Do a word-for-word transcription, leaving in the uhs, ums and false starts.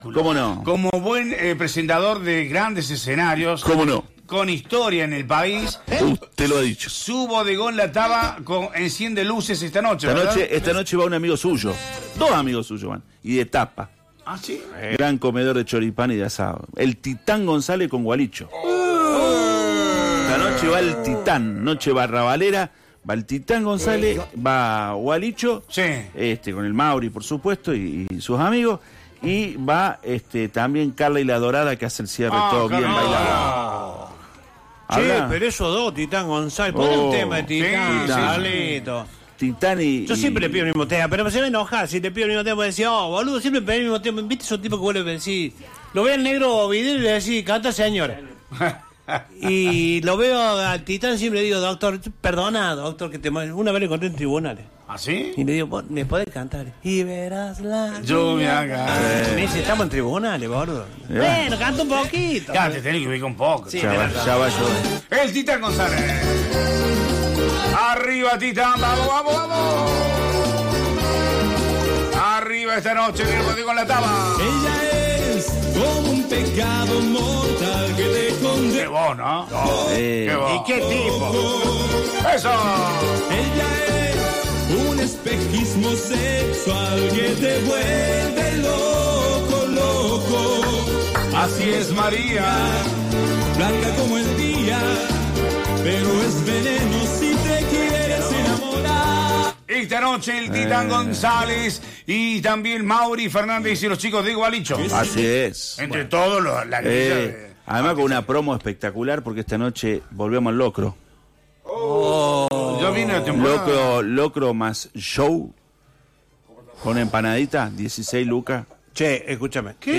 ¿Cómo no? Como buen eh, presentador de grandes escenarios. ¿Cómo no? Con historia en el país. Usted lo ha dicho. Su bodegón La Taba con, enciende luces esta noche, Esta ¿verdad? noche, esta noche va un amigo suyo. Dos amigos suyos van. Y de tapa. ¿Ah, sí? Gran comedor de choripán y de asado. El Titán González con Gualicho. Esta noche va el Titán. Noche barrabalera. Va el Titán González. Va Gualicho. Sí. Este, con el Mauri, por supuesto, y, y sus amigos. Y va este también Carla y la Dorada, que hace el cierre Ah, todo bien Carla. bailado. Che, Habla- pero esos dos, Titán González, pon Oh, un tema de Titán, sí, Salito. Titán y... Yo y- siempre le pido el mismo tema, pero se va a enojar si te pido el mismo tema. Decir, oh, boludo, siempre pedí el mismo tema. ¿Viste esos tipos que vuelven a decir? Lo ve al negro video y le decís, canta señora. Y lo veo al Titán, siempre le digo, doctor, perdona, doctor, que te ma- una vez le encontré en tribunales. ¿Ah, sí? Y le digo, vos, ¿me podés cantar? Y verás la Lluvia cae. Me dice, estamos en tribunales, boludo. Eh. Bueno, canta un poquito. Ya, te tenés que ubicar un poco. Sí. Ya de va, verdad. ya va yo. El Titán González. Arriba, Titán. Vamos, vamos, vamos. Arriba esta noche en el bodegón La Taba. Ella es como un pecado mortal que te Qué condena. vos, ¿no? Eh, Qué vos. ¿Y qué tipo? ¡Eso! Ella es un espejismo sexual que te vuelve loco, loco. Así es, María. Blanca como el día, pero es veneno si te quieres enamorar. Esta noche el Titán Eh. González y también Mauri Fernández y los chicos de Gualicho. así es. Entre todos los, la grilla Eh, de- además con una promo espectacular porque esta noche volvemos al locro. Ya viene la temporada. Locro, locro más show con empanadita, dieciséis lucas. Che, escúchame. ¿Qué?